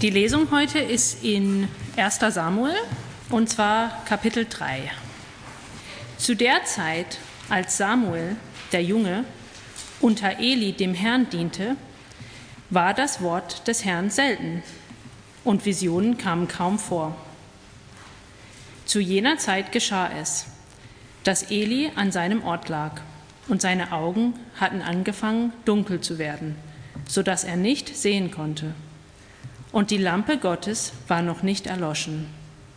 Die Lesung heute ist in 1. Samuel, und zwar Kapitel 3. Zu der Zeit, als Samuel, der Junge, unter Eli dem Herrn diente, war das Wort des Herrn selten und Visionen kamen kaum vor. Zu jener Zeit geschah es, dass Eli an seinem Ort lag und seine Augen hatten angefangen, dunkel zu werden, sodass er nicht sehen konnte. Und die Lampe Gottes war noch nicht erloschen.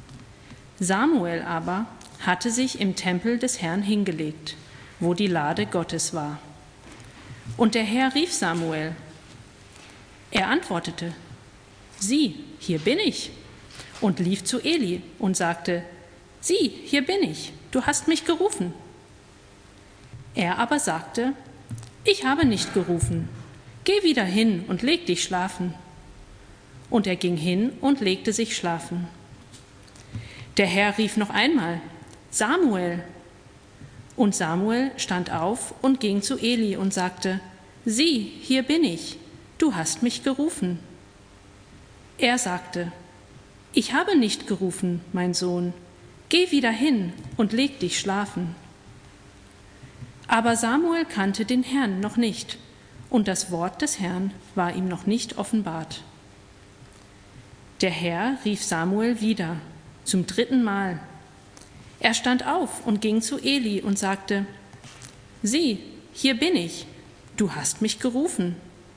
Samuel aber hatte sich im Tempel des Herrn hingelegt, wo die Lade Gottes war. Und der Herr rief Samuel. Er antwortete, sieh, hier bin ich, und lief zu Eli und sagte, sieh, hier bin ich, du hast mich gerufen. Er aber sagte, ich habe nicht gerufen, geh wieder hin und leg dich schlafen. Und er ging hin und legte sich schlafen. Der Herr rief noch einmal, Samuel. Und Samuel stand auf und ging zu Eli und sagte, sieh, hier bin ich, du hast mich gerufen. Er sagte, ich habe nicht gerufen, mein Sohn, geh wieder hin und leg dich schlafen. Aber Samuel kannte den Herrn noch nicht, und das Wort des Herrn war ihm noch nicht offenbart. Der Herr rief Samuel wieder, zum 3. Mal. Er stand auf und ging zu Eli und sagte, sieh, hier bin ich, du hast mich gerufen.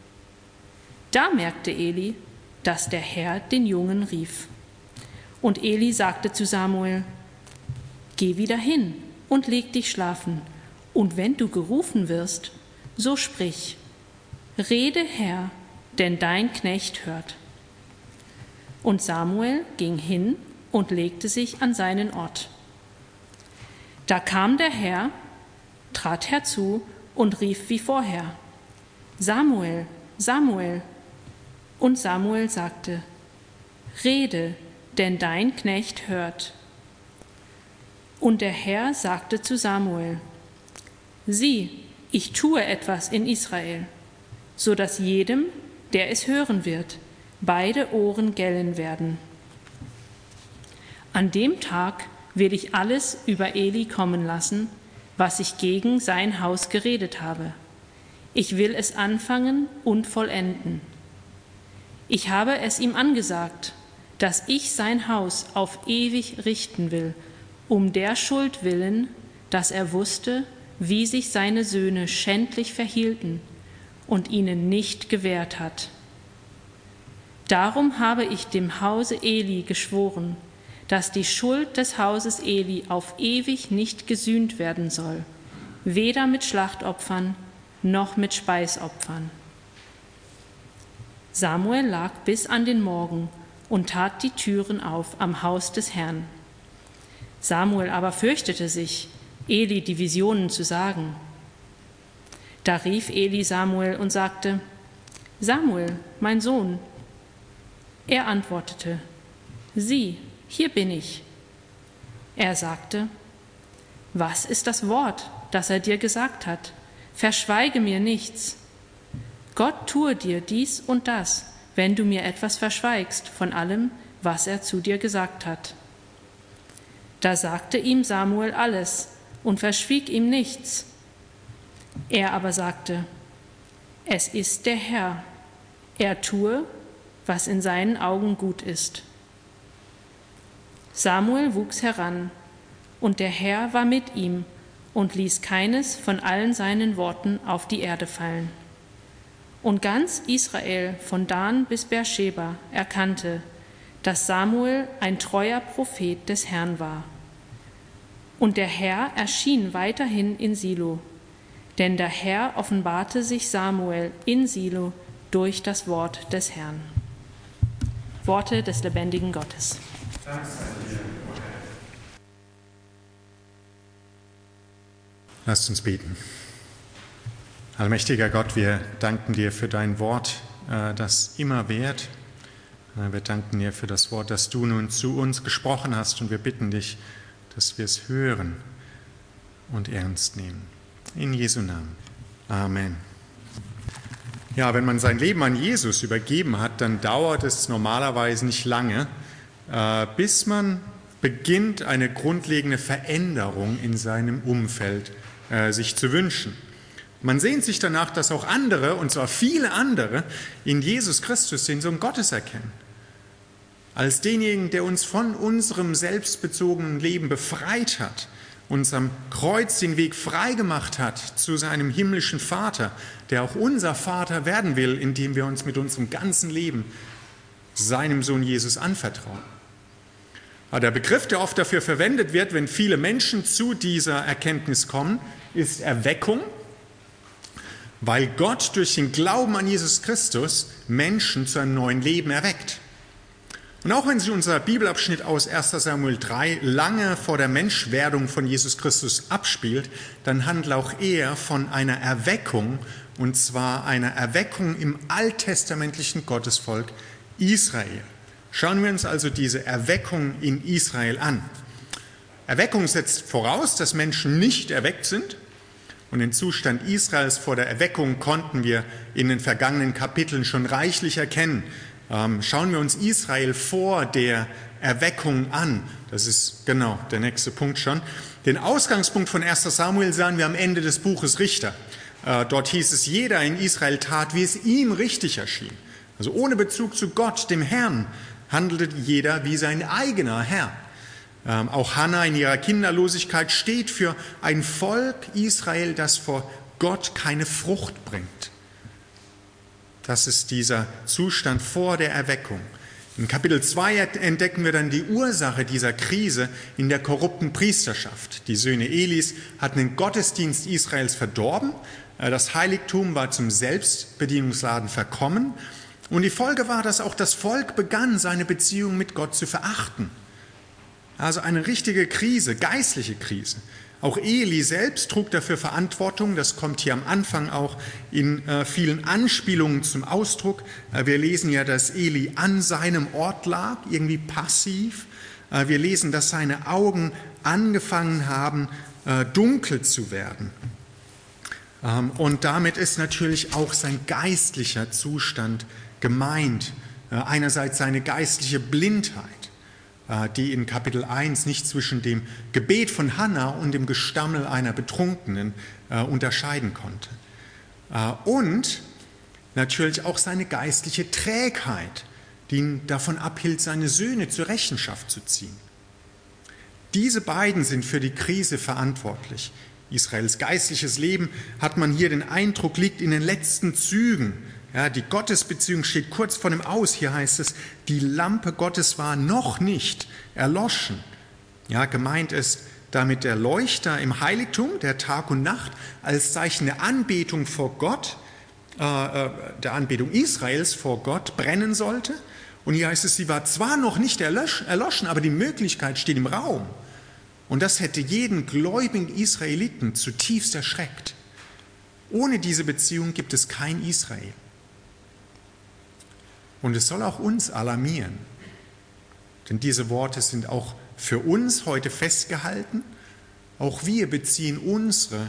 Da merkte Eli, dass der Herr den Jungen rief. Und Eli sagte zu Samuel, geh wieder hin und leg dich schlafen, und wenn du gerufen wirst, so sprich, rede, Herr, denn dein Knecht hört. Und Samuel ging hin und legte sich an seinen Ort. Da kam der Herr, trat herzu und rief wie vorher, Samuel, Samuel. Und Samuel sagte, rede, denn dein Knecht hört. Und der Herr sagte zu Samuel, sieh, ich tue etwas in Israel, so dass jedem, der es hören wird, beide Ohren gellen werden. An dem Tag will ich alles über Eli kommen lassen, was ich gegen sein Haus geredet habe. Ich will es anfangen und vollenden. Ich habe es ihm angesagt, dass ich sein Haus auf ewig richten will, um der Schuld willen, dass er wusste, wie sich seine Söhne schändlich verhielten und ihnen nicht gewährt hat. Darum habe ich dem Hause Eli geschworen, dass die Schuld des Hauses Eli auf ewig nicht gesühnt werden soll, weder mit Schlachtopfern noch mit Speisopfern. Samuel lag bis an den Morgen und tat die Türen auf am Haus des Herrn. Samuel aber fürchtete sich, Eli die Visionen zu sagen. Da rief Eli Samuel und sagte, Samuel, mein Sohn. Er antwortete, sieh, hier bin ich. Er sagte, was ist das Wort, das er dir gesagt hat? Verschweige mir nichts. Gott tue dir dies und das, wenn du mir etwas verschweigst von allem, was er zu dir gesagt hat. Da sagte ihm Samuel alles und verschwieg ihm nichts. Er aber sagte, es ist der Herr, er tue, was in seinen Augen gut ist. Samuel wuchs heran, und der Herr war mit ihm und ließ keines von allen seinen Worten auf die Erde fallen. Und ganz Israel von Dan bis Beersheba erkannte, dass Samuel ein treuer Prophet des Herrn war. Und der Herr erschien weiterhin in Silo, denn der Herr offenbarte sich Samuel in Silo durch das Wort des Herrn. Worte des lebendigen Gottes. Lasst uns beten. Allmächtiger Gott, wir danken dir für dein Wort, das immer währt. Wir danken dir für das Wort, das du nun zu uns gesprochen hast, und wir bitten dich, dass wir es hören und ernst nehmen. In Jesu Namen. Amen. Ja, wenn man sein Leben an Jesus übergeben hat, dann dauert es normalerweise nicht lange, bis man beginnt, eine grundlegende Veränderung in seinem Umfeld sich zu wünschen. Man sehnt sich danach, dass auch andere, und zwar viele andere, in Jesus Christus den Sohn Gottes erkennen. Als denjenigen, der uns von unserem selbstbezogenen Leben befreit hat, uns am Kreuz den Weg freigemacht hat zu seinem himmlischen Vater, der auch unser Vater werden will, indem wir uns mit unserem ganzen Leben seinem Sohn Jesus anvertrauen. Aber der Begriff, der oft dafür verwendet wird, wenn viele Menschen zu dieser Erkenntnis kommen, ist Erweckung, weil Gott durch den Glauben an Jesus Christus Menschen zu einem neuen Leben erweckt. Und auch wenn sich unser Bibelabschnitt aus 1. Samuel 3 lange vor der Menschwerdung von Jesus Christus abspielt, dann handelt auch er von einer Erweckung, und zwar einer Erweckung im alttestamentlichen Gottesvolk Israel. Schauen wir uns also diese Erweckung in Israel an. Erweckung setzt voraus, dass Menschen nicht erweckt sind. Und den Zustand Israels vor der Erweckung konnten wir in den vergangenen Kapiteln schon reichlich erkennen. Schauen wir uns Israel vor der Erweckung an. Das ist genau der nächste Punkt schon. Den Ausgangspunkt von 1. Samuel sahen wir am Ende des Buches Richter. Dort hieß es, jeder in Israel tat, wie es ihm richtig erschien. Also ohne Bezug zu Gott, dem Herrn, handelte jeder wie sein eigener Herr. Auch Hannah in ihrer Kinderlosigkeit steht für ein Volk Israel, das vor Gott keine Frucht bringt. Das ist dieser Zustand vor der Erweckung. In Kapitel 2 entdecken wir dann die Ursache dieser Krise in der korrupten Priesterschaft. Die Söhne Elis hatten den Gottesdienst Israels verdorben, das Heiligtum war zum Selbstbedienungsladen verkommen und die Folge war, dass auch das Volk begann, seine Beziehung mit Gott zu verachten. Also eine richtige Krise, geistliche Krise. Auch Eli selbst trug dafür Verantwortung, das kommt hier am Anfang auch in vielen Anspielungen zum Ausdruck. Wir lesen ja, dass Eli an seinem Ort lag, irgendwie passiv. Wir lesen, dass seine Augen angefangen haben, dunkel zu werden. Und damit ist natürlich auch sein geistlicher Zustand gemeint. Einerseits seine geistliche Blindheit, die in Kapitel 1 nicht zwischen dem Gebet von Hannah und dem Gestammel einer Betrunkenen unterscheiden konnte. Und natürlich auch seine geistliche Trägheit, die ihn davon abhielt, seine Söhne zur Rechenschaft zu ziehen. Diese beiden sind für die Krise verantwortlich. Israels geistliches Leben, hat man hier den Eindruck, liegt in den letzten Zügen. Ja, die Gottesbeziehung steht kurz vor dem Aus. Hier heißt es, die Lampe Gottes war noch nicht erloschen. Ja, gemeint ist damit der Leuchter im Heiligtum, der Tag und Nacht, als Zeichen der Anbetung vor Gott, der Anbetung Israels vor Gott brennen sollte. Und hier heißt es, sie war zwar noch nicht erloschen, aber die Möglichkeit steht im Raum. Und das hätte jeden gläubigen Israeliten zutiefst erschreckt. Ohne diese Beziehung gibt es kein Israel. Und es soll auch uns alarmieren, denn diese Worte sind auch für uns heute festgehalten. Auch wir beziehen unsere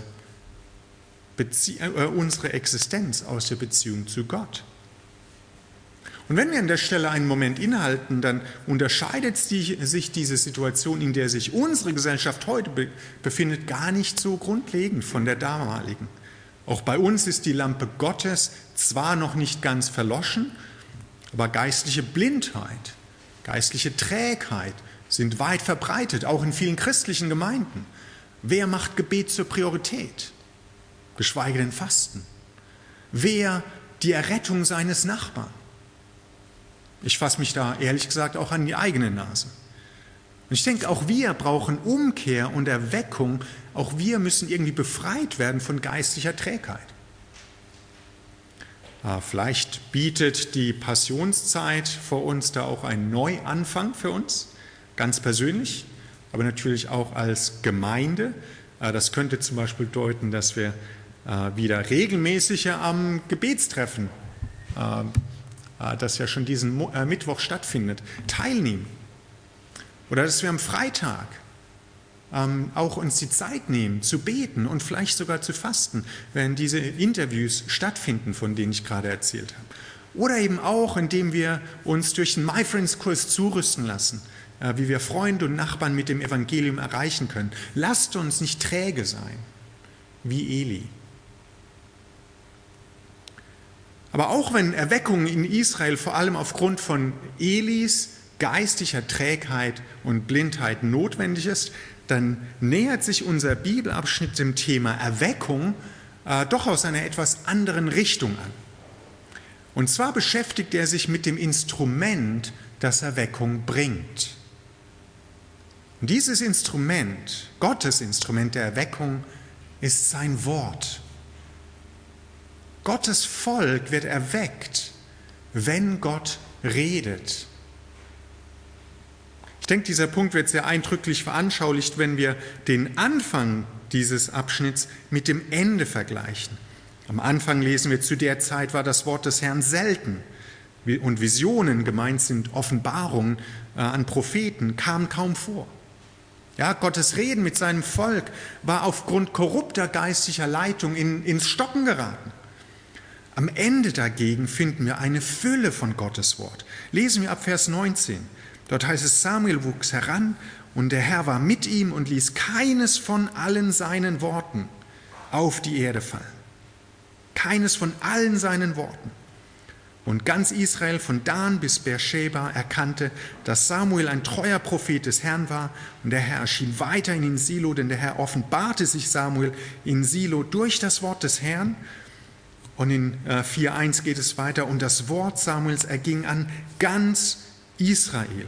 Existenz aus der Beziehung zu Gott. Und wenn wir an der Stelle einen Moment innehalten, dann unterscheidet sich diese Situation, in der sich unsere Gesellschaft heute befindet, gar nicht so grundlegend von der damaligen. Auch bei uns ist die Lampe Gottes zwar noch nicht ganz verloschen, aber geistliche Blindheit, geistliche Trägheit sind weit verbreitet, auch in vielen christlichen Gemeinden. Wer macht Gebet zur Priorität? Geschweige denn Fasten. Wer die Errettung seines Nachbarn? Ich fasse mich da ehrlich gesagt auch an die eigene Nase. Und ich denke, auch wir brauchen Umkehr und Erweckung. Auch wir müssen irgendwie befreit werden von geistlicher Trägheit. Vielleicht bietet die Passionszeit vor uns da auch einen Neuanfang für uns, ganz persönlich, aber natürlich auch als Gemeinde. Das könnte zum Beispiel bedeuten, dass wir wieder regelmäßiger am Gebetstreffen, das ja schon diesen Mittwoch stattfindet, teilnehmen. Oder dass wir am Freitag auch uns die Zeit nehmen, zu beten und vielleicht sogar zu fasten, während diese Interviews stattfinden, von denen ich gerade erzählt habe. Oder eben auch, indem wir uns durch den MyFriends-Kurs zurüsten lassen, wie wir Freunde und Nachbarn mit dem Evangelium erreichen können. Lasst uns nicht träge sein, wie Eli. Aber auch wenn Erweckung in Israel vor allem aufgrund von Elis geistlicher Trägheit und Blindheit notwendig ist, dann nähert sich unser Bibelabschnitt dem Thema Erweckung doch aus einer etwas anderen Richtung an. Und zwar beschäftigt er sich mit dem Instrument, das Erweckung bringt. Und dieses Instrument, Gottes Instrument der Erweckung, ist sein Wort. Gottes Volk wird erweckt, wenn Gott redet. Ich denke, dieser Punkt wird sehr eindrücklich veranschaulicht, wenn wir den Anfang dieses Abschnitts mit dem Ende vergleichen. Am Anfang lesen wir, zu der Zeit war das Wort des Herrn selten und Visionen, gemeint sind Offenbarungen an Propheten, kamen kaum vor. Ja, Gottes Reden mit seinem Volk war aufgrund korrupter geistlicher Leitung ins Stocken geraten. Am Ende dagegen finden wir eine Fülle von Gottes Wort. Lesen wir ab Vers 19. Dort heißt es, Samuel wuchs heran und der Herr war mit ihm und ließ keines von allen seinen Worten auf die Erde fallen. Keines von allen seinen Worten. Und ganz Israel von Dan bis Beersheba erkannte, dass Samuel ein treuer Prophet des Herrn war und der Herr erschien weiterhin in Silo, denn der Herr offenbarte sich Samuel in Silo durch das Wort des Herrn. Und in 4,1 geht es weiter, und das Wort Samuels erging an ganz Israel.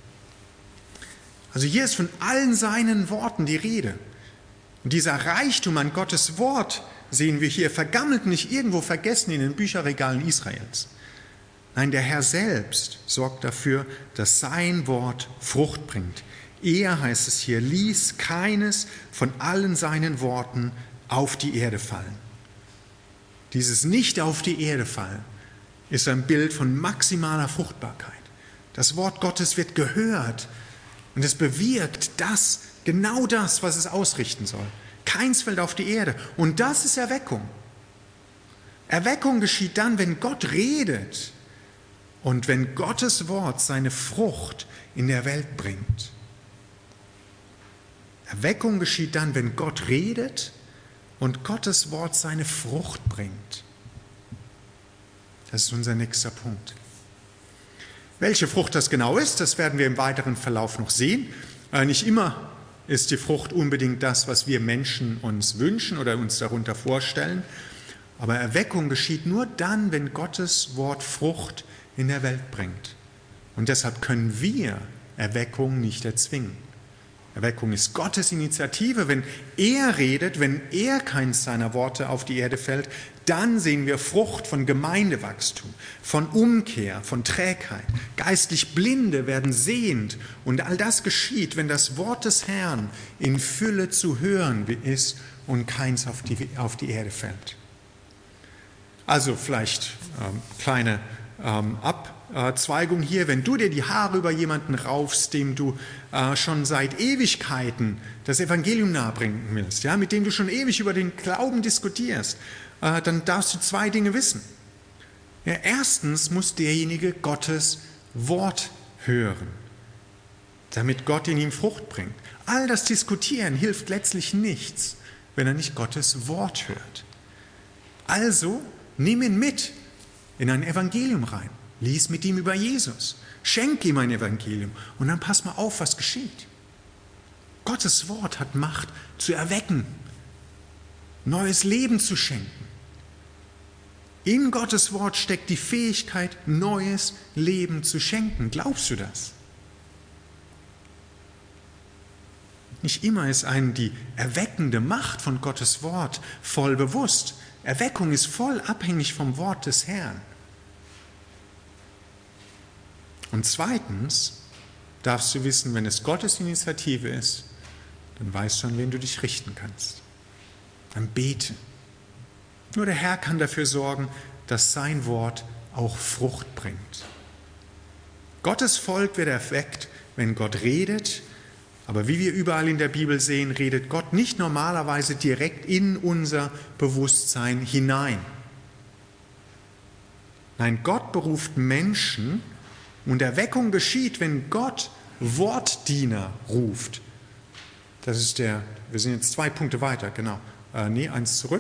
Also hier ist von allen seinen Worten die Rede. Und dieser Reichtum an Gottes Wort sehen wir hier vergammelt, nicht irgendwo vergessen in den Bücherregalen Israels. Nein, der Herr selbst sorgt dafür, dass sein Wort Frucht bringt. Er, heißt es hier, ließ keines von allen seinen Worten auf die Erde fallen. Dieses Nicht auf die Erde fallen ist ein Bild von maximaler Fruchtbarkeit. Das Wort Gottes wird gehört und es bewirkt genau das, was es ausrichten soll. Keins fällt auf die Erde. Und das ist Erweckung. Erweckung geschieht dann, wenn Gott redet und wenn Gottes Wort seine Frucht in der Welt bringt. Erweckung geschieht dann, wenn Gott redet und Gottes Wort seine Frucht bringt. Das ist unser nächster Punkt. Welche Frucht das genau ist, das werden wir im weiteren Verlauf noch sehen. Nicht immer ist die Frucht unbedingt das, was wir Menschen uns wünschen oder uns darunter vorstellen. Aber Erweckung geschieht nur dann, wenn Gottes Wort Frucht in der Welt bringt. Und deshalb können wir Erweckung nicht erzwingen. Erweckung ist Gottes Initiative. Wenn er redet, wenn er keins seiner Worte auf die Erde fällt, dann sehen wir Frucht von Gemeindewachstum, von Umkehr, von Trägheit. Geistlich Blinde werden sehend. Und all das geschieht, wenn das Wort des Herrn in Fülle zu hören ist und keins auf die Erde fällt. Also vielleicht kleine Abzweigung hier, wenn du dir die Haare über jemanden raufst, dem du schon seit Ewigkeiten das Evangelium nahebringen willst, ja, mit dem du schon ewig über den Glauben diskutierst, dann darfst du zwei Dinge wissen. Ja, erstens muss derjenige Gottes Wort hören, damit Gott in ihm Frucht bringt. All das Diskutieren hilft letztlich nichts, wenn er nicht Gottes Wort hört. Also nimm ihn mit in ein Evangelium rein. Lies mit ihm über Jesus. Schenk ihm ein Evangelium. Und dann pass mal auf, was geschieht. Gottes Wort hat Macht zu erwecken, neues Leben zu schenken. In Gottes Wort steckt die Fähigkeit, neues Leben zu schenken. Glaubst du das? Nicht immer ist einem die erweckende Macht von Gottes Wort voll bewusst. Erweckung ist voll abhängig vom Wort des Herrn. Und zweitens darfst du wissen, wenn es Gottes Initiative ist, dann weißt du, an wen du dich richten kannst. Dann bete. Nur der Herr kann dafür sorgen, dass sein Wort auch Frucht bringt. Gottes Volk wird erweckt, wenn Gott redet Aber wie wir überall in der Bibel sehen, redet Gott nicht normalerweise direkt in unser Bewusstsein hinein. Nein, Gott beruft Menschen und Erweckung geschieht, wenn Gott Wortdiener ruft. Das ist wir sind jetzt 2 Punkte weiter, genau. 1 zurück.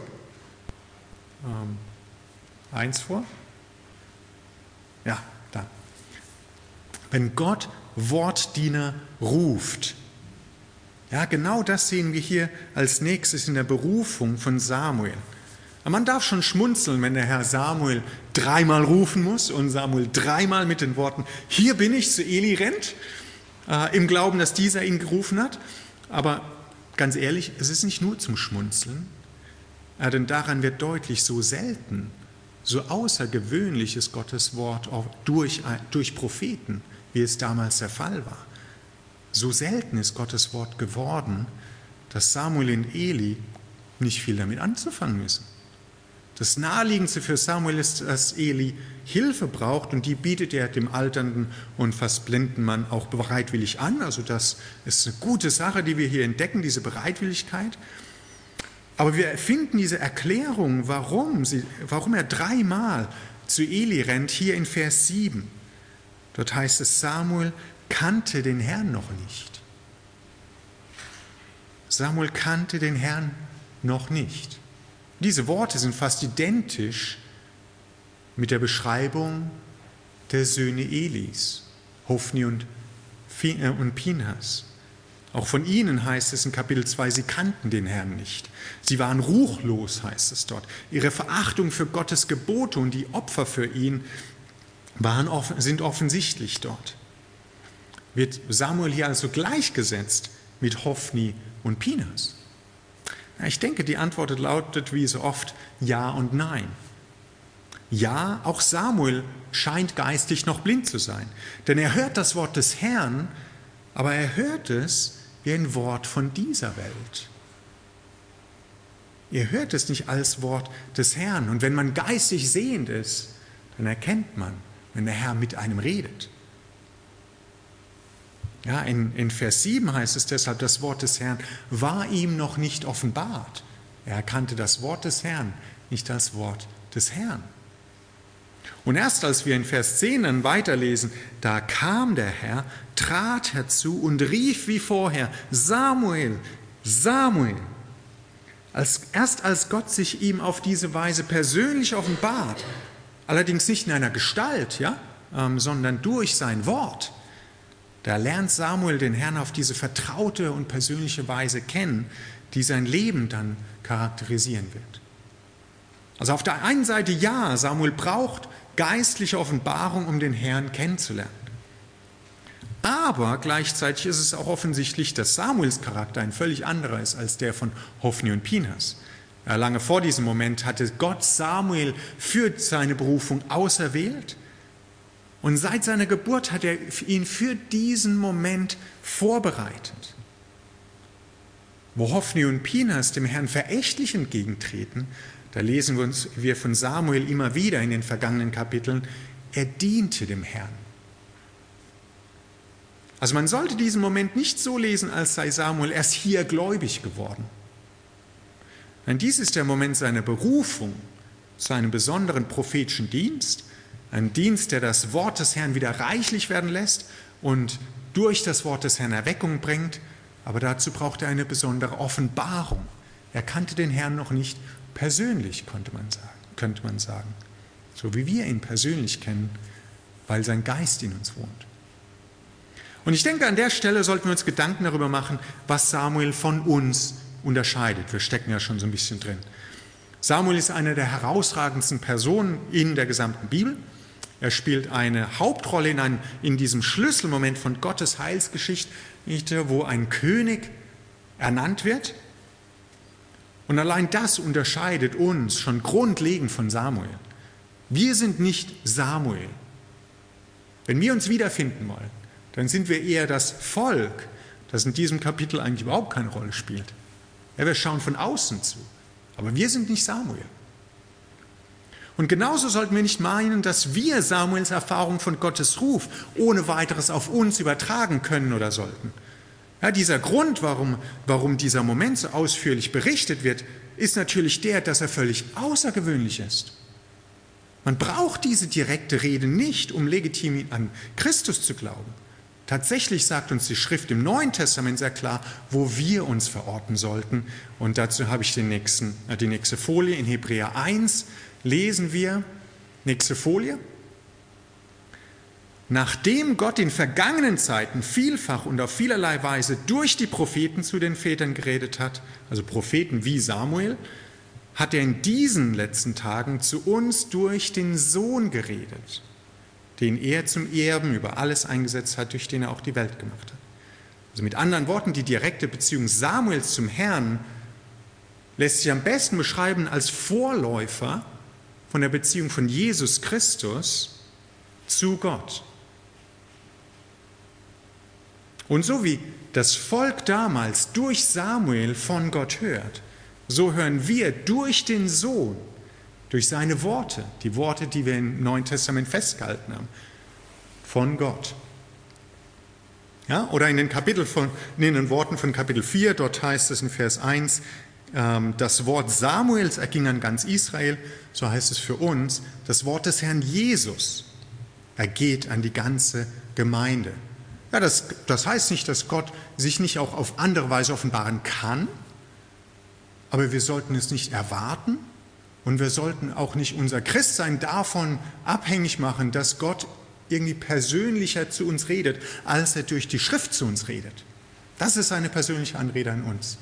1 vor. Ja, da. Wenn Gott Wortdiener ruft. Ja, genau das sehen wir hier als nächstes in der Berufung von Samuel. Man darf schon schmunzeln, wenn der Herr Samuel 3-mal rufen muss und Samuel 3-mal mit den Worten, hier bin ich, zu Eli rennt, im Glauben, dass dieser ihn gerufen hat. Aber ganz ehrlich, es ist nicht nur zum Schmunzeln, denn daran wird deutlich, so selten, so außergewöhnlich ist Gottes Wort auch durch Propheten, wie es damals der Fall war. So selten ist Gottes Wort geworden, dass Samuel und Eli nicht viel damit anzufangen müssen. Das Naheliegendste für Samuel ist, dass Eli Hilfe braucht und die bietet er dem alternden und fast blinden Mann auch bereitwillig an. Also das ist eine gute Sache, die wir hier entdecken, diese Bereitwilligkeit. Aber wir finden diese Erklärung, warum er 3-mal zu Eli rennt, hier in Vers 7. Dort heißt es, Samuel kannte den Herrn noch nicht. Samuel kannte den Herrn noch nicht. Diese Worte sind fast identisch mit der Beschreibung der Söhne Elis, Hofni und Pinhas. Auch von ihnen heißt es in Kapitel 2, sie kannten den Herrn nicht. Sie waren ruchlos, heißt es dort. Ihre Verachtung für Gottes Gebote und die Opfer für ihn sind offensichtlich dort. Wird Samuel hier also gleichgesetzt mit Hofni und Pinhas? Ich denke, die Antwort lautet wie so oft Ja und Nein. Ja, auch Samuel scheint geistig noch blind zu sein, denn er hört das Wort des Herrn, aber er hört es wie ein Wort von dieser Welt. Er hört es nicht als Wort des Herrn. Und wenn man geistig sehend ist, dann erkennt man, wenn der Herr mit einem redet. Ja, in Vers 7 heißt es deshalb, das Wort des Herrn war ihm noch nicht offenbart. Er erkannte das Wort des Herrn nicht als Wort des Herrn. Und erst als wir in Vers 10 dann weiterlesen, da kam der Herr, trat herzu und rief wie vorher, Samuel, Samuel. Erst als Gott sich ihm auf diese Weise persönlich offenbart, allerdings nicht in einer Gestalt, sondern durch sein Wort, da lernt Samuel den Herrn auf diese vertraute und persönliche Weise kennen, die sein Leben dann charakterisieren wird. Also auf der einen Seite ja, Samuel braucht geistliche Offenbarung, um den Herrn kennenzulernen. Aber gleichzeitig ist es auch offensichtlich, dass Samuels Charakter ein völlig anderer ist als der von Hofni und Pinhas. Ja, lange vor diesem Moment hatte Gott Samuel für seine Berufung auserwählt. Und seit seiner Geburt hat er ihn für diesen Moment vorbereitet. Wo Hofni und Pinhas dem Herrn verächtlich entgegentreten, da lesen wir von Samuel immer wieder in den vergangenen Kapiteln, er diente dem Herrn. Also man sollte diesen Moment nicht so lesen, als sei Samuel erst hier gläubig geworden. Nein, dies ist der Moment seiner Berufung zu einem besonderen prophetischen Dienst, ein Dienst, der das Wort des Herrn wieder reichlich werden lässt und durch das Wort des Herrn Erweckung bringt, aber dazu braucht er eine besondere Offenbarung. Er kannte den Herrn noch nicht persönlich, könnte man sagen, so wie wir ihn persönlich kennen, weil sein Geist in uns wohnt. Und ich denke, an der Stelle sollten wir uns Gedanken darüber machen, was Samuel von uns unterscheidet. Wir stecken ja schon so ein bisschen drin. Samuel ist eine der herausragendsten Personen in der gesamten Bibel. Er spielt eine Hauptrolle in diesem Schlüsselmoment von Gottes Heilsgeschichte, wo ein König ernannt wird. Und allein das unterscheidet uns schon grundlegend von Samuel. Wir sind nicht Samuel. Wenn wir uns wiederfinden wollen, dann sind wir eher das Volk, das in diesem Kapitel eigentlich überhaupt keine Rolle spielt. Ja, wir schauen von außen zu, aber wir sind nicht Samuel. Und genauso sollten wir nicht meinen, dass wir Samuels Erfahrung von Gottes Ruf ohne weiteres auf uns übertragen können oder sollten. Ja, dieser Grund, warum dieser Moment so ausführlich berichtet wird, ist natürlich der, dass er völlig außergewöhnlich ist. Man braucht diese direkte Rede nicht, um legitim an Christus zu glauben. Tatsächlich sagt uns die Schrift im Neuen Testament sehr klar, wo wir uns verorten sollten. Und dazu habe ich die nächste Folie. In Hebräer 1 lesen wir, nächste Folie. Nachdem Gott in vergangenen Zeiten vielfach und auf vielerlei Weise durch die Propheten zu den Vätern geredet hat, also Propheten wie Samuel, hat er in diesen letzten Tagen zu uns durch den Sohn geredet, den er zum Erben über alles eingesetzt hat, durch den er auch die Welt gemacht hat. Also mit anderen Worten, die direkte Beziehung Samuels zum Herrn lässt sich am besten beschreiben als Vorläufer von der Beziehung von Jesus Christus zu Gott. Und so wie das Volk damals durch Samuel von Gott hört, so hören wir durch den Sohn, durch seine Worte, die Worte, die wir im Neuen Testament festgehalten haben, von Gott. Ja, oder in den Worten von Kapitel 4, dort heißt es in Vers 1, das Wort Samuels erging an ganz Israel, so heißt es für uns, das Wort des Herrn Jesus ergeht an die ganze Gemeinde. Ja, das heißt nicht, dass Gott sich nicht auch auf andere Weise offenbaren kann, aber wir sollten es nicht erwarten und wir sollten auch nicht unser Christsein davon abhängig machen, dass Gott irgendwie persönlicher zu uns redet, als er durch die Schrift zu uns redet. Das ist eine persönliche Anrede an uns.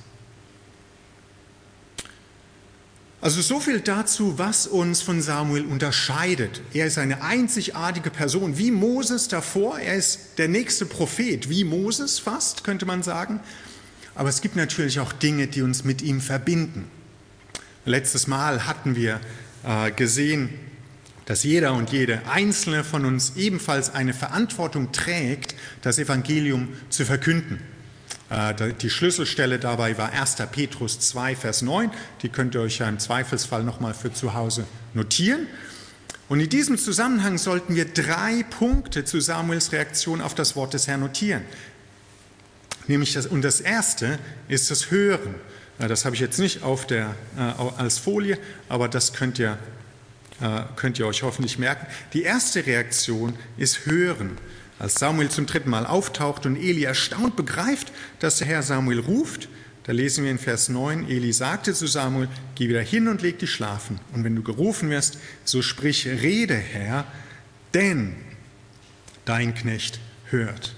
Also so viel dazu, was uns von Samuel unterscheidet. Er ist eine einzigartige Person, wie Moses davor. Er ist der nächste Prophet, wie Moses fast, könnte man sagen. Aber es gibt natürlich auch Dinge, die uns mit ihm verbinden. Letztes Mal hatten wir gesehen, dass jeder und jede Einzelne von uns ebenfalls eine Verantwortung trägt, das Evangelium zu verkünden. Die Schlüsselstelle dabei war 1. Petrus 2, Vers 9. Die könnt ihr euch ja im Zweifelsfall nochmal für zu Hause notieren. Und in diesem Zusammenhang sollten wir 3 Punkte zu Samuels Reaktion auf das Wort des Herrn notieren. Und das erste ist das Hören. Das habe ich jetzt nicht als Folie, aber das könnt ihr euch hoffentlich merken. Die erste Reaktion ist Hören. Als Samuel zum 3. Mal auftaucht und Eli erstaunt begreift, dass der Herr Samuel ruft, da lesen wir in Vers 9, Eli sagte zu Samuel, geh wieder hin und leg dich schlafen. Und wenn du gerufen wirst, so sprich, rede, Herr, denn dein Knecht hört.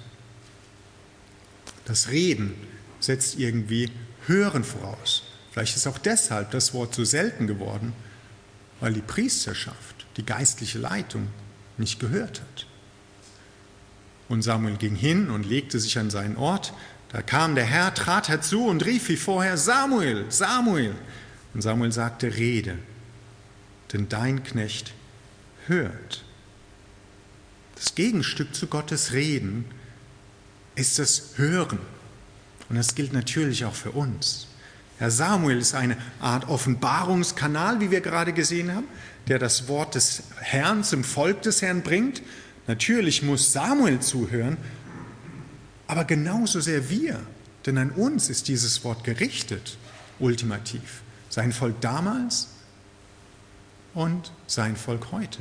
Das Reden setzt irgendwie Hören voraus. Vielleicht ist auch deshalb das Wort so selten geworden, weil die Priesterschaft, die geistliche Leitung nicht gehört hat. Und Samuel ging hin und legte sich an seinen Ort. Da kam der Herr, trat herzu und rief wie vorher, Samuel, Samuel. Und Samuel sagte, rede, denn dein Knecht hört. Das Gegenstück zu Gottes Reden ist das Hören. Und das gilt natürlich auch für uns. Herr Samuel ist eine Art Offenbarungskanal, wie wir gerade gesehen haben, der das Wort des Herrn zum Volk des Herrn bringt. Natürlich muss Samuel zuhören, aber genauso sehr wir, denn an uns ist dieses Wort gerichtet, ultimativ. Sein Volk damals und sein Volk heute.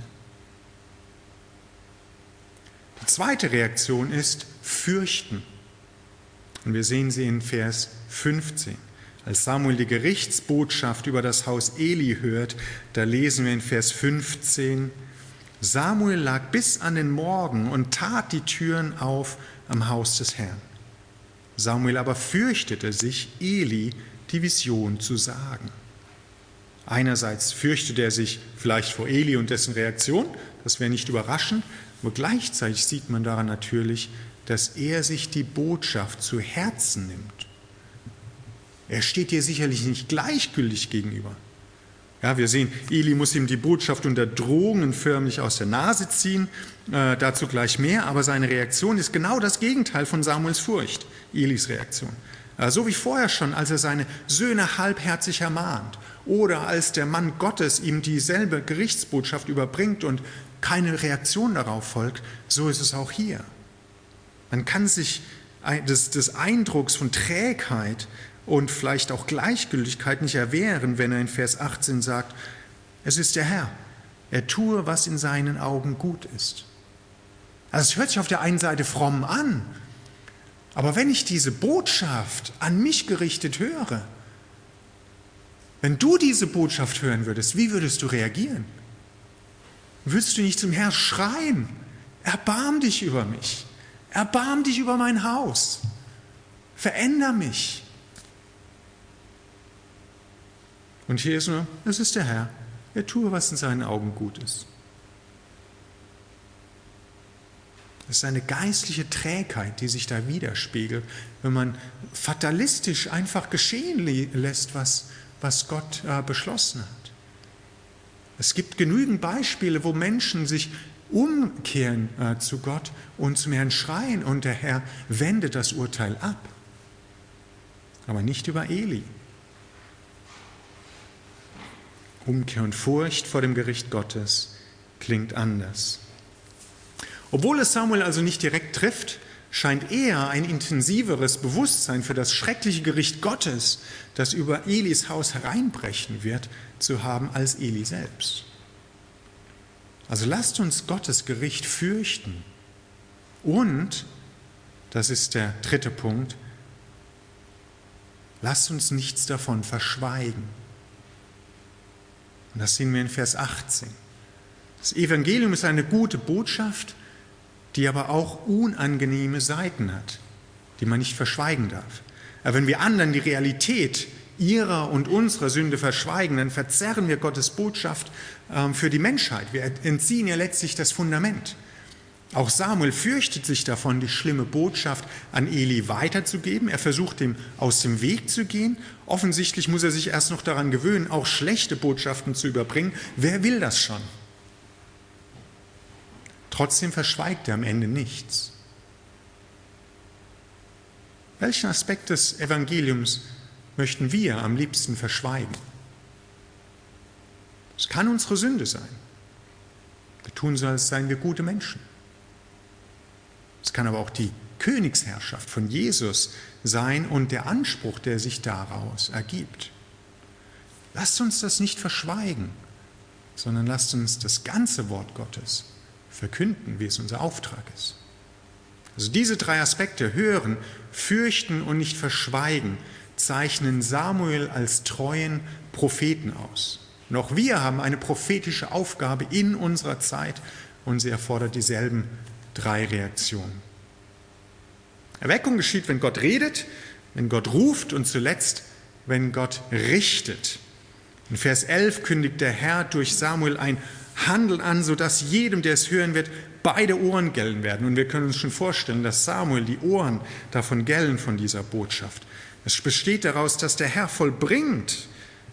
Die zweite Reaktion ist Fürchten. Und wir sehen sie in Vers 15. Als Samuel die Gerichtsbotschaft über das Haus Eli hört, da lesen wir in Vers 15, Samuel lag bis an den Morgen und tat die Türen auf am Haus des Herrn. Samuel aber fürchtete sich, Eli die Vision zu sagen. Einerseits fürchtete er sich vielleicht vor Eli und dessen Reaktion, das wäre nicht überraschend, aber gleichzeitig sieht man daran natürlich, dass er sich die Botschaft zu Herzen nimmt. Er steht ihr sicherlich nicht gleichgültig gegenüber. Ja, wir sehen, Eli muss ihm die Botschaft unter Drohungen förmlich aus der Nase ziehen, dazu gleich mehr, aber seine Reaktion ist genau das Gegenteil von Samuels Furcht, Elis Reaktion. So wie vorher schon, als er seine Söhne halbherzig ermahnt oder als der Mann Gottes ihm dieselbe Gerichtsbotschaft überbringt und keine Reaktion darauf folgt, so ist es auch hier. Man kann sich des Eindrucks von Trägheit und vielleicht auch Gleichgültigkeit nicht erwehren, wenn er in Vers 18 sagt, es ist der Herr, er tue, was in seinen Augen gut ist. Also es hört sich auf der einen Seite fromm an, aber wenn ich diese Botschaft an mich gerichtet höre, wenn du diese Botschaft hören würdest, wie würdest du reagieren? Würdest du nicht zum Herrn schreien, erbarm dich über mich, erbarm dich über mein Haus, veränder mich. Und hier ist nur, es ist der Herr, er tue, was in seinen Augen gut ist. Es ist eine geistliche Trägheit, die sich da widerspiegelt, wenn man fatalistisch einfach geschehen lässt, was Gott beschlossen hat. Es gibt genügend Beispiele, wo Menschen sich umkehren zu Gott und zum Herrn schreien und der Herr wendet das Urteil ab. Aber nicht über Eli. Umkehr und Furcht vor dem Gericht Gottes klingt anders. Obwohl es Samuel also nicht direkt trifft, scheint er ein intensiveres Bewusstsein für das schreckliche Gericht Gottes, das über Elis Haus hereinbrechen wird, zu haben als Eli selbst. Also lasst uns Gottes Gericht fürchten und, das ist der dritte Punkt, lasst uns nichts davon verschweigen. Und das sehen wir in Vers 18. Das Evangelium ist eine gute Botschaft, die aber auch unangenehme Seiten hat, die man nicht verschweigen darf. Aber wenn wir anderen die Realität ihrer und unserer Sünde verschweigen, dann verzerren wir Gottes Botschaft für die Menschheit. Wir entziehen ja letztlich das Fundament. Auch Samuel fürchtet sich davon, die schlimme Botschaft an Eli weiterzugeben. Er versucht, dem aus dem Weg zu gehen. Offensichtlich muss er sich erst noch daran gewöhnen, auch schlechte Botschaften zu überbringen. Wer will das schon? Trotzdem verschweigt er am Ende nichts. Welchen Aspekt des Evangeliums möchten wir am liebsten verschweigen? Es kann unsere Sünde sein. Wir tun so, als seien wir gute Menschen. Es kann aber auch die Königsherrschaft von Jesus sein und der Anspruch, der sich daraus ergibt. Lasst uns das nicht verschweigen, sondern lasst uns das ganze Wort Gottes verkünden, wie es unser Auftrag ist. Also diese drei Aspekte, hören, fürchten und nicht verschweigen, zeichnen Samuel als treuen Propheten aus. Und auch wir haben eine prophetische Aufgabe in unserer Zeit und sie erfordert dieselben drei Reaktionen. Erweckung geschieht, wenn Gott redet, wenn Gott ruft und zuletzt, wenn Gott richtet. In Vers 11 kündigt der Herr durch Samuel ein Handeln an, sodass jedem, der es hören wird, beide Ohren gellen werden. Und wir können uns schon vorstellen, dass Samuel die Ohren davon gellen von dieser Botschaft. Es besteht daraus, dass der Herr vollbringt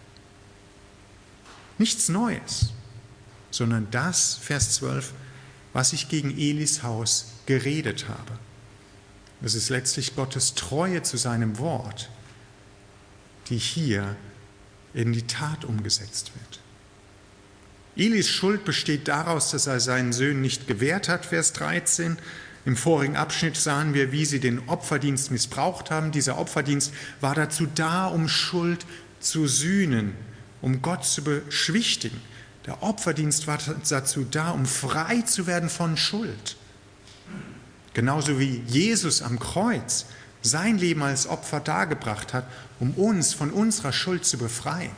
nichts Neues, sondern das, Vers 12, was ich gegen Elis Haus geredet habe. Es ist letztlich Gottes Treue zu seinem Wort, die hier in die Tat umgesetzt wird. Elis Schuld besteht daraus, dass er seinen Söhnen nicht gewährt hat, Vers 13. Im vorigen Abschnitt sahen wir, wie sie den Opferdienst missbraucht haben. Dieser Opferdienst war dazu da, um Schuld zu sühnen, um Gott zu beschwichtigen. Der Opferdienst war dazu da, um frei zu werden von Schuld. Genauso wie Jesus am Kreuz sein Leben als Opfer dargebracht hat, um uns von unserer Schuld zu befreien.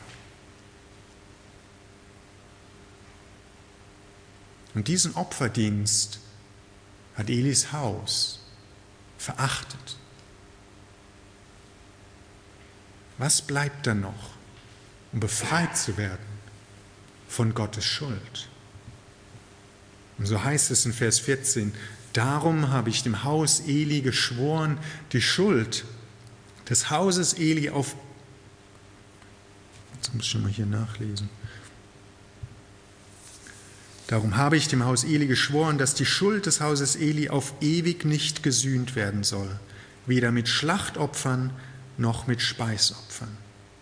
Und diesen Opferdienst hat Elis Haus verachtet. Was bleibt dann noch, um befreit zu werden von Gottes Schuld? Und so heißt es in Vers 14, darum habe ich dem Haus Eli geschworen, die Schuld des Hauses Eli auf... Jetzt muss ich schon mal hier nachlesen. Darum habe ich dem Haus Eli geschworen, dass die Schuld des Hauses Eli auf ewig nicht gesühnt werden soll, weder mit Schlachtopfern noch mit Speisopfern.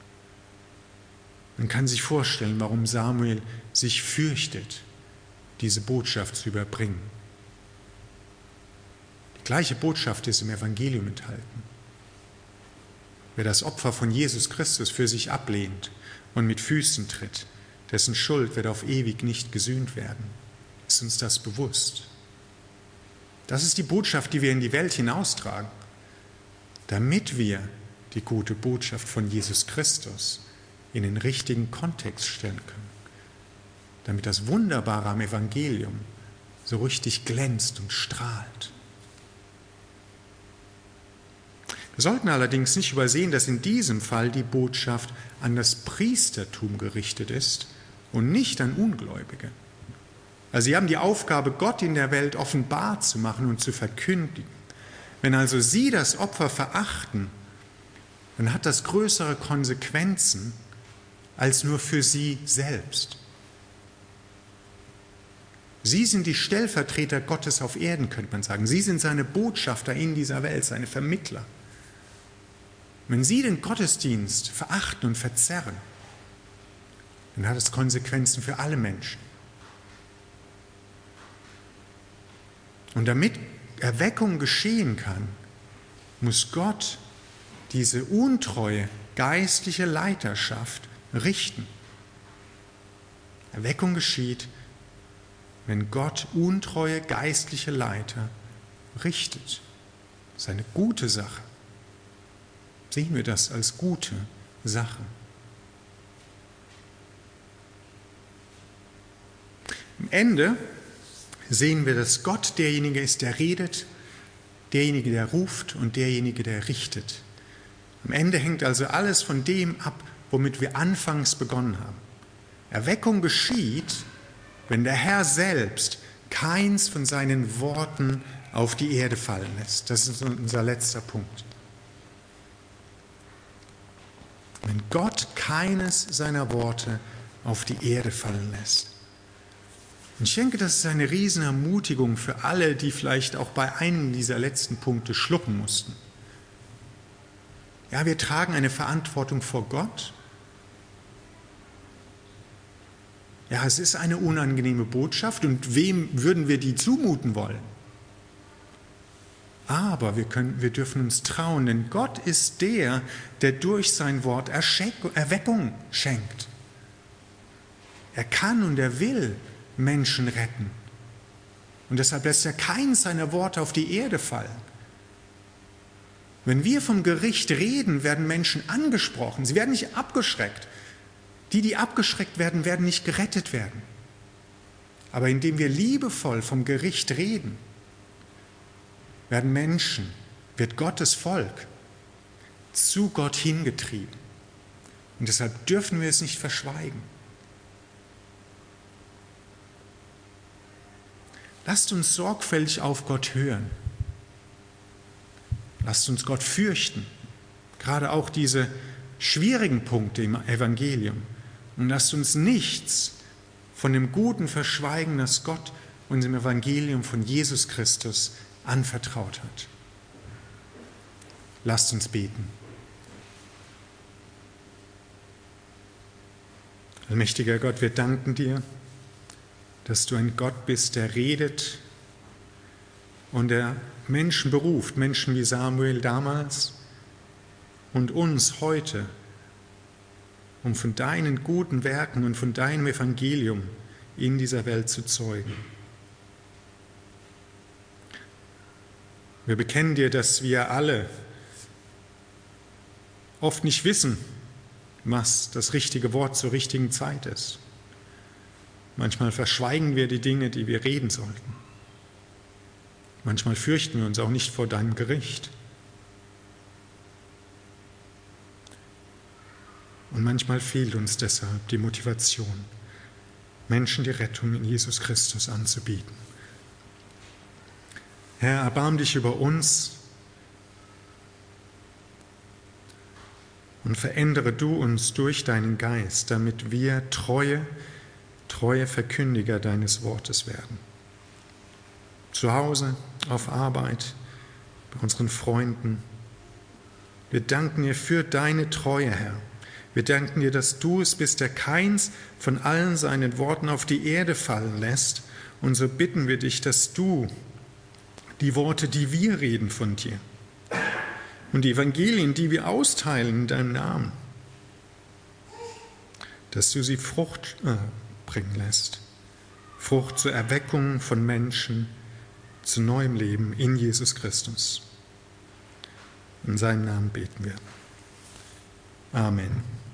Man kann sich vorstellen, warum Samuel sich fürchtet, diese Botschaft zu überbringen. Die gleiche Botschaft ist im Evangelium enthalten. Wer das Opfer von Jesus Christus für sich ablehnt und mit Füßen tritt, dessen Schuld wird auf ewig nicht gesühnt werden. Ist uns das bewusst? Das ist die Botschaft, die wir in die Welt hinaustragen, damit wir die gute Botschaft von Jesus Christus in den richtigen Kontext stellen können, damit das Wunderbare am Evangelium so richtig glänzt und strahlt. Wir sollten allerdings nicht übersehen, dass in diesem Fall die Botschaft an das Priestertum gerichtet ist und nicht an Ungläubige. Also sie haben die Aufgabe, Gott in der Welt offenbar zu machen und zu verkündigen. Wenn also sie das Opfer verachten, dann hat das größere Konsequenzen als nur für sie selbst. Sie sind die Stellvertreter Gottes auf Erden, könnte man sagen. Sie sind seine Botschafter in dieser Welt, seine Vermittler. Wenn sie den Gottesdienst verachten und verzerren, dann hat es Konsequenzen für alle Menschen. Und damit Erweckung geschehen kann, muss Gott diese untreue geistliche Leiterschaft richten. Erweckung geschieht, wenn Gott untreue geistliche Leiter richtet. Das ist eine gute Sache. Sehen wir das als gute Sache. Am Ende sehen wir, dass Gott derjenige ist, der redet, derjenige, der ruft und derjenige, der richtet. Am Ende hängt also alles von dem ab, womit wir anfangs begonnen haben. Erweckung geschieht, wenn der Herr selbst keins von seinen Worten auf die Erde fallen lässt. Das ist unser letzter Punkt. Wenn Gott keines seiner Worte auf die Erde fallen lässt. Und ich denke, das ist eine Riesenermutigung für alle, die vielleicht auch bei einem dieser letzten Punkte schlucken mussten. Ja, wir tragen eine Verantwortung vor Gott. Ja, es ist eine unangenehme Botschaft und wem würden wir die zumuten wollen? Aber wir dürfen uns trauen, denn Gott ist der durch sein Wort Erweckung schenkt. Er kann und er will Menschen retten. Und deshalb lässt er keins seiner Worte auf die Erde fallen. Wenn wir vom Gericht reden, werden Menschen angesprochen. Sie werden nicht abgeschreckt. Die abgeschreckt werden, werden nicht gerettet werden. Aber indem wir liebevoll vom Gericht reden, wird Gottes Volk zu Gott hingetrieben. Und deshalb dürfen wir es nicht verschweigen. Lasst uns sorgfältig auf Gott hören. Lasst uns Gott fürchten, gerade auch diese schwierigen Punkte im Evangelium. Und lasst uns nichts von dem Guten verschweigen, das Gott uns im Evangelium von Jesus Christus anvertraut hat. Lasst uns beten. Allmächtiger Gott, wir danken dir, dass du ein Gott bist, der redet und der Menschen beruft, Menschen wie Samuel damals und uns heute, um von deinen guten Werken und von deinem Evangelium in dieser Welt zu zeugen. Wir bekennen dir, dass wir alle oft nicht wissen, was das richtige Wort zur richtigen Zeit ist. Manchmal verschweigen wir die Dinge, die wir reden sollten. Manchmal fürchten wir uns auch nicht vor deinem Gericht. Und manchmal fehlt uns deshalb die Motivation, Menschen die Rettung in Jesus Christus anzubieten. Herr, erbarm dich über uns und verändere du uns durch deinen Geist, damit wir treue Verkündiger deines Wortes werden. Zu Hause, auf Arbeit, bei unseren Freunden. Wir danken dir für deine Treue, Herr. Wir danken dir, dass du es bist, der keins von allen seinen Worten auf die Erde fallen lässt. Und so bitten wir dich, dass du die Worte, die wir reden von dir und die Evangelien, die wir austeilen in deinem Namen, dass du sie Frucht bringen lässt. Frucht zur Erweckung von Menschen zu neuem Leben in Jesus Christus. In seinem Namen beten wir. Amen.